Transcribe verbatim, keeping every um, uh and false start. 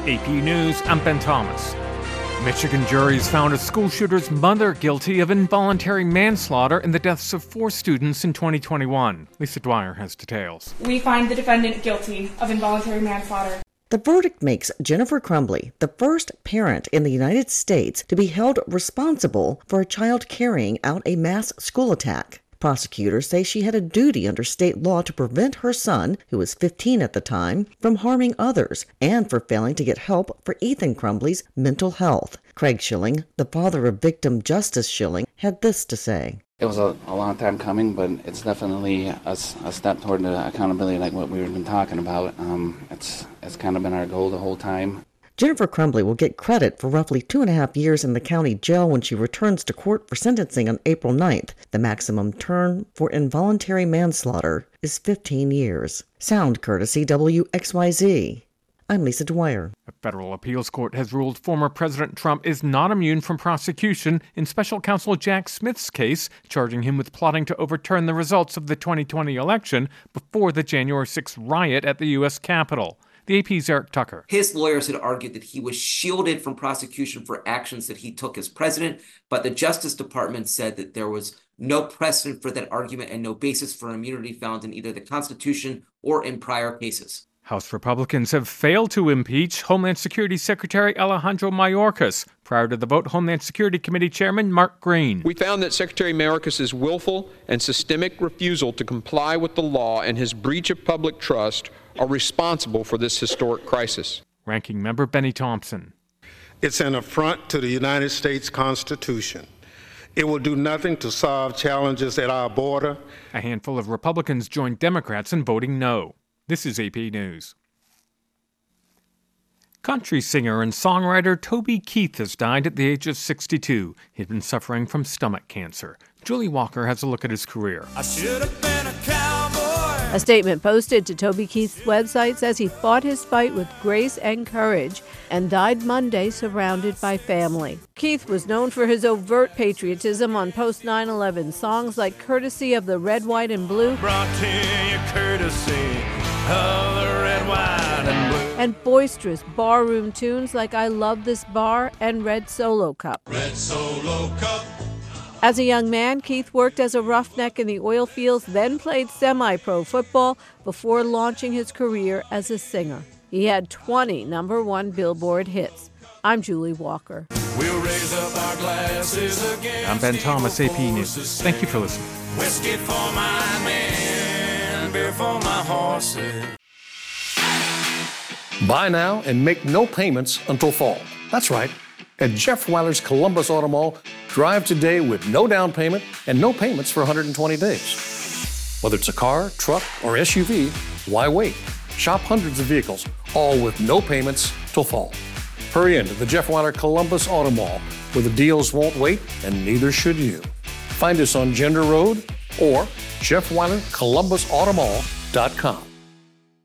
A P News, I'm Ben Thomas. Michigan juries found a school shooter's mother guilty of involuntary manslaughter in the deaths of four students in twenty twenty-one. Lisa Dwyer has details. We find the defendant guilty of involuntary manslaughter. The verdict makes Jennifer Crumbley the first parent in the United States to be held responsible for a child carrying out a mass school attack. Prosecutors say she had a duty under state law to prevent her son, who was fifteen at the time, from harming others and for failing to get help for Ethan Crumbley's mental health. Craig Schilling, the father of victim Justice Schilling, had this to say. It was a, a long time coming, but it's definitely a, a step toward the accountability like what we've been talking about. Um, it's, it's kind of been our goal the whole time. Jennifer Crumbley will get credit for roughly two and a half years in the county jail when she returns to court for sentencing on April ninth. The maximum term for involuntary manslaughter is fifteen years. Sound courtesy W X Y Z. I'm Lisa Dwyer. A federal appeals court has ruled former President Trump is not immune from prosecution in special counsel Jack Smith's case, charging him with plotting to overturn the results of the twenty twenty election before the January sixth riot at the U S Capitol. The A P's Eric Tucker. His lawyers had argued that he was shielded from prosecution for actions that he took as president, but the Justice Department said that there was no precedent for that argument and no basis for immunity found in either the Constitution or in prior cases. House Republicans have failed to impeach Homeland Security Secretary Alejandro Mayorkas. Prior to the vote, Homeland Security Committee Chairman Mark Green. We found that Secretary Mayorkas' willful and systemic refusal to comply with the law and his breach of public trust are responsible for this historic crisis. Ranking Member Benny Thompson. It's an affront to the United States Constitution. It will do nothing to solve challenges at our border. A handful of Republicans joined Democrats in voting no. This is A P News. Country singer and songwriter Toby Keith has died at the age of sixty-two. He'd been suffering from stomach cancer. Julie Walker has a look at his career. I should have been a cowboy. A statement posted to Toby Keith's website says he fought his fight with grace and courage and died Monday surrounded by family. Keith was known for his overt patriotism on post nine eleven songs like Courtesy of the Red, White, and Blue. Brought to you courtesy of the red, white, and blue. And boisterous barroom tunes like I Love This Bar and Red Solo Cup. Red Solo Cup. As a young man, Keith worked as a roughneck in the oil fields, then played semi-pro football before launching his career as a singer. He had twenty number one Billboard hits. I'm Julie Walker. We'll raise up our glasses again. I'm Ben Thomas, A P News. Thank you for listening. Whiskey for my men, beer for my horses. Buy now and make no payments until fall. That's right. At Jeff Weiler's Columbus Auto Mall, drive today with no down payment and no payments for one hundred twenty days. Whether it's a car, truck, or S U V, why wait? Shop hundreds of vehicles, all with no payments till fall. Hurry into the Jeff Weiler Columbus Auto Mall, where the deals won't wait and neither should you. Find us on Gender Road or Jeff Weiler Columbus Auto Mall dot com.